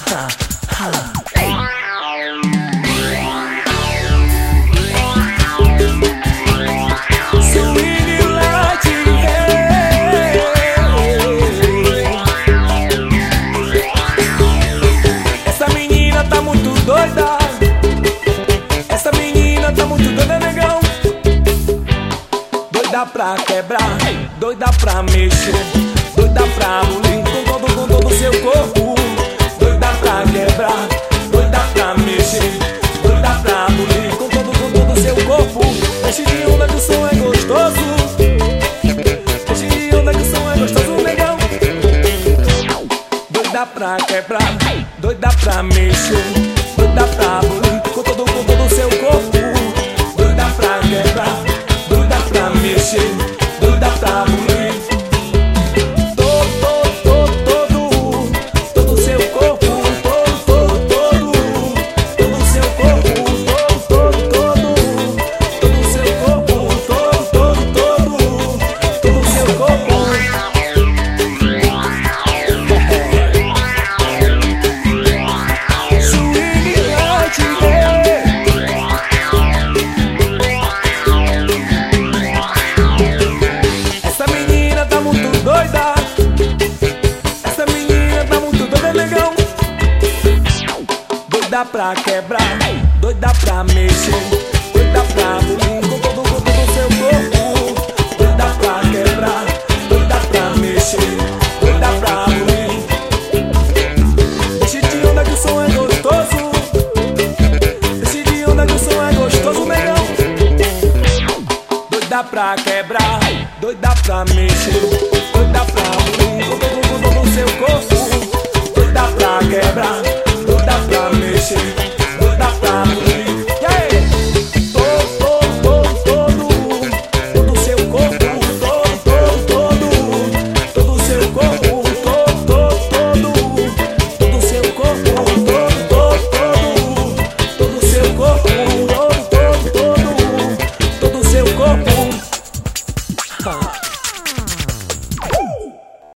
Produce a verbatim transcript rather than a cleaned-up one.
Essa menina tá muito doida. Essa menina tá muito doida, negão. Doida pra quebrar, doida pra mexer, doida pra bulir com todo, com todo o seu corpo. Doida pra quebrar, doida pra mexer, doida pra bulir com todo, com todo o seu corpo. Mexe de onda que o som é gostoso. Mexe de onda que o som é gostoso, negão. Doida pra quebrar, doida pra mexer, doida pra bulir com todo, com todo o seu corpo. Doida pra quebrar, doida pra mexer, doida pra bulir. Todo, todo, todo, todo o seu corpo. Todo, todo, todo, todo o seu corpo. Todo, todo, todo, todo o seu corpo. Todo, todo, todo, todo o seu corpo. Essa menina tá muito doida. Essa menina tá muito doida, negão. Doida pra quebrar, doida pra mexer, doida pra bulir com todo, com todo o seu corpo. Doida pra quebrar, doida pra mexer, doida pra bulir. Deixe de onda que o som é gostoso. Deixe de onda que o som é gostoso, negão. Doida pra quebrar, doida pra mexer, doida pra bulir com todo, com todo o seu corpo. Doida pra quebrar, doida pra mexer.